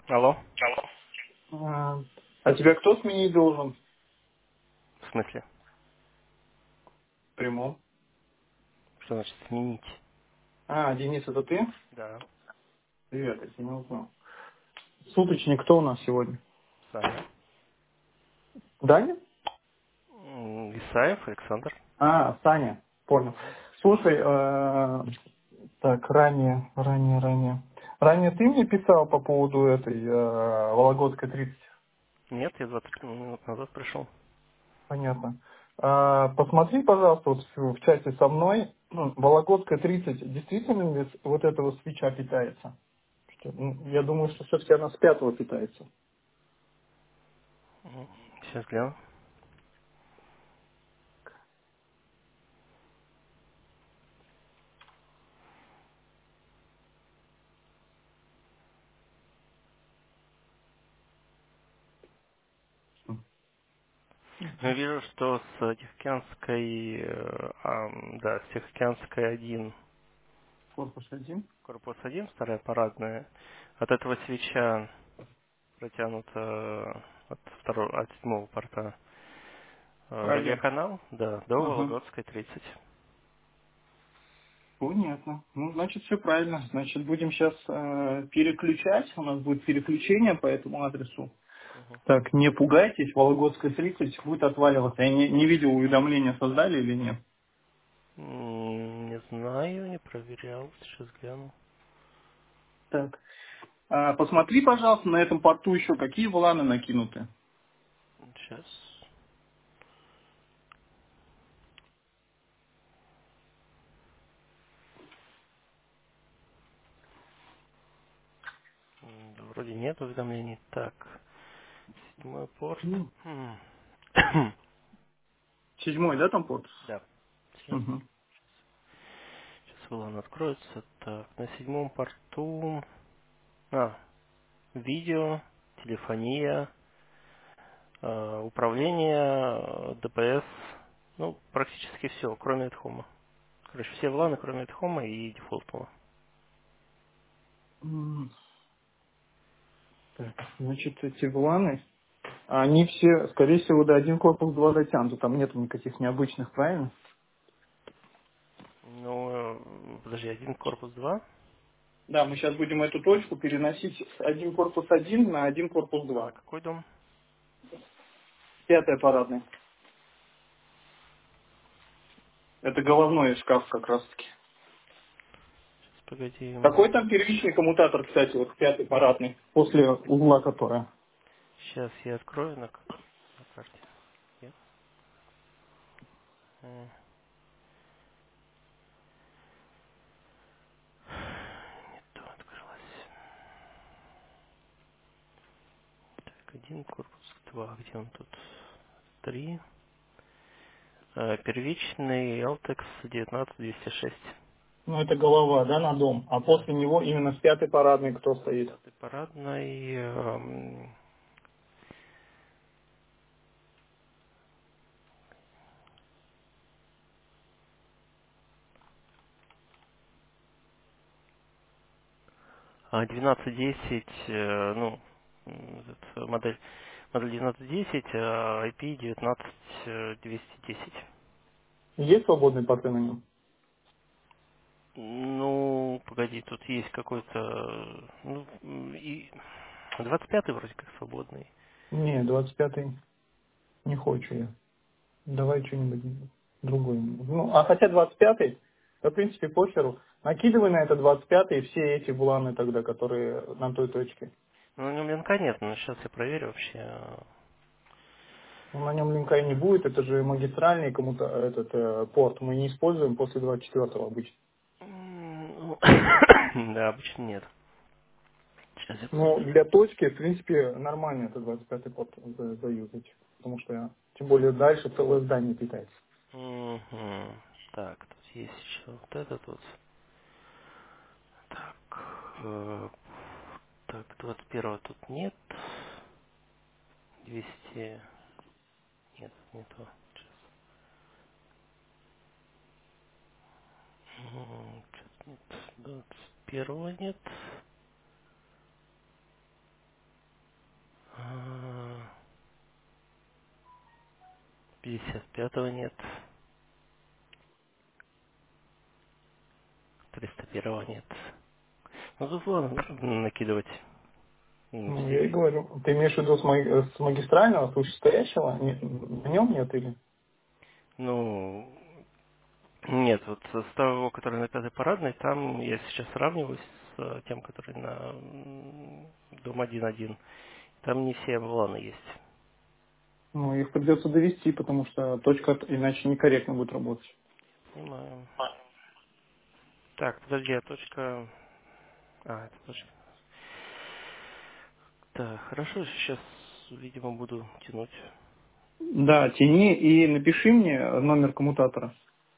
Алло? А тебя кто сменить должен? В смысле? В прямом. Что значит сменить? Денис, это ты? Да. Привет, я тебя не узнал. Суточник кто у нас сегодня? Саня. Даня? Исаев Александр. Саня. Понял. Мгм. Слушай, так, ранее ты мне писал по поводу этой Вологодской 30. Нет, я 20 минут назад пришел. Понятно. Посмотри, пожалуйста, вот в чате со мной, Вологодская 30 действительно ли вот этого свеча питается? Я думаю, что все-таки она с пятого питается. Сейчас гляну. Ну, вижу, что с Тихоокеанской, да, с Тихоокеанской 1, Корпус 1. корпус 1, вторая парадная, от этого свеча протянута от седьмого порта Правее. радиоканал, да, до Ага. Вологодской 30. Понятно. Ну, значит, все правильно. Значит, будем сейчас переключать. У нас будет переключение по этому адресу. Мгм. Так, не пугайтесь, Вологодская 30 будет отваливаться. Я не видел, уведомления создали или нет. Не знаю, не проверял, сейчас гляну. Так. Посмотри, пожалуйста, на этом порту еще какие вланы накинуты. Сейчас. Да, вроде нет уведомлений. Так, седьмой порт. Ну, М. седьмой, да, там порт? Да, сейчас. Угу. Сейчас VLAN откроется. Так, на седьмом порту. Видео, телефония, управление, ДПС. Ну, практически все, кроме AtHome. Короче, все вланы, кроме AtHome и дефолтного. Так, значит, эти вланы, они все, скорее всего, до один корпус 2 дотянуты. Там нету никаких необычных, правильно? Ну, подожди, один корпус 2. Да, мы сейчас будем эту точку переносить с один корпус один на один корпус А на 2. какой дом? Пятая парадная. Это головной шкаф как раз таки. Сейчас, погоди. Какой там первичный коммутатор, кстати, вот пятый парадный, после угла которая? Сейчас я открою на карте. Нет? Не то открылось. Так, один корпус 2. Где он тут? 3. Первичный Altex 19206. Ну, это голова, да, на дом. А Да. после него именно с пятой парадной кто стоит? Пятый парадный. 1210, ну, модель 1210, IP 19210. Есть свободные порты на нем? Ну, погоди, тут есть какой-то, и 25-й вроде как свободный. Не, 25-й не хочу я. Давай что-нибудь другое. Ну, а хотя 25-й, да, в принципе, похеру. Накидывай на это 25-й все эти буланы тогда, которые на той точке. Ну, у него линка нет, но сейчас я проверю вообще. Ну, на нем линка и не будет, это же магистральный кому-то этот порт. Мы не используем после 24-го обычно. Ну, да, обычно нет. Сейчас я Но посмотрю. для точки, в принципе, нормально это 25-й порт заюзать. Потому что, тем более, дальше целое здание питается. Мгм. Так, тут есть еще вот этот вот. Так, так, 21 тут нет. 200, нет, не то. Сейчас. Что-то нет. 21 нет. 55-го нет. 301-го нет. Ну тут ладно, накидывать. Ну, я и Все. говорю. Ты имеешь в виду с магистрального, с вышестоящего? На нем нет или? Ну, нет, вот с того, который на пятой парадной, там я сейчас сравниваюсь с тем, который на дом 1.1. Там не все вланы есть. Ну, их придется довести, потому что точка иначе некорректно будет работать. Понимаю. Так, подожди, а точка... А, это точка. Так, хорошо, сейчас, видимо, буду тянуть. Да, тяни и напиши мне номер коммутатора.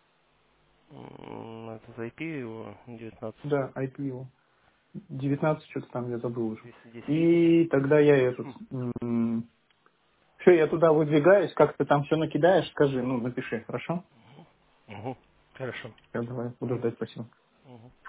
Это за IP его 19 Да, IP его. 19 что-то там, я забыл уже. 210. И тогда я этот... Все, я туда выдвигаюсь, как ты там все накидаешь, скажи, ну, напиши, хорошо? Угу. Хорошо. Все, давай, буду ждать, спасибо. Угу.